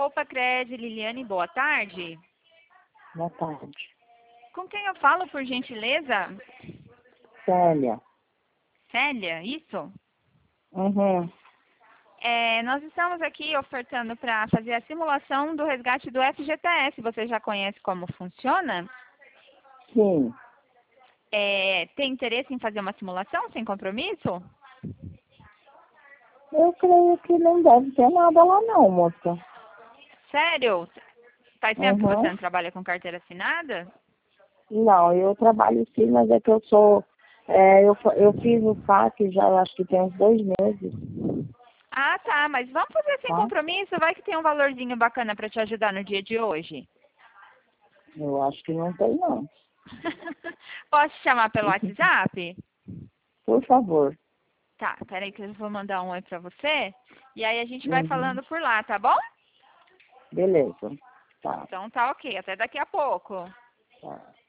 Poupa Cred, Liliane, boa tarde. Boa tarde. Com quem eu falo, por gentileza? Célia. Célia, isso? Uhum. Nós estamos aqui ofertando para fazer a simulação do resgate do FGTS. Você já conhece como funciona? Sim. Tem interesse em fazer uma simulação sem compromisso? Eu creio que não deve ter nada lá não, moça. Sério? Faz tempo que você Uhum. não trabalha com carteira assinada? Não, eu trabalho sim, mas é que eu sou... eu fiz o FAQ já, acho que tem uns 2 meses, Ah, tá, mas vamos fazer sem tá? compromisso? Vai que tem um valorzinho bacana para te ajudar no dia de hoje. Eu acho que não tem não. Posso te chamar pelo WhatsApp? Por favor. Tá, peraí que eu vou mandar um oi pra você. E aí a gente vai Uhum. falando por lá, tá bom? Beleza. Tá, Então tá ok, até daqui a pouco. tá.